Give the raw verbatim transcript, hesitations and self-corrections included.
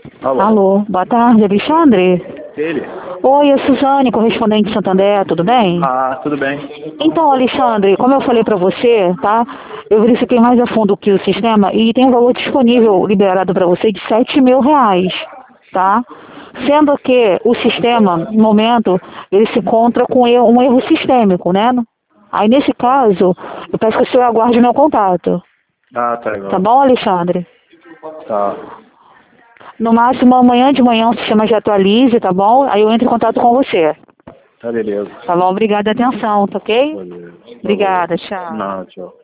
Alô? Alô, boa tarde, Alexandre? Ele? Oi, é Suzane, correspondente de Santander, tudo bem? Ah, tudo bem. Então, Alexandre, como eu falei para você, tá? Eu verifiquei mais a fundo que o sistema e tem um valor disponível liberado para você de sete mil reais, tá? Sendo que o sistema, no momento, ele se encontra com erro- um erro sistêmico, né? Aí, nesse caso, eu peço que o senhor aguarde meu contato. Ah, tá Tá legal. bom, Alexandre? Tá. No máximo, amanhã de manhã o sistema já atualize, tá bom? Aí eu entro em contato com você. Tá beleza. Tá bom? Obrigada a atenção, tá ok? Valeu. Falou. Obrigada, tchau. Não, tchau.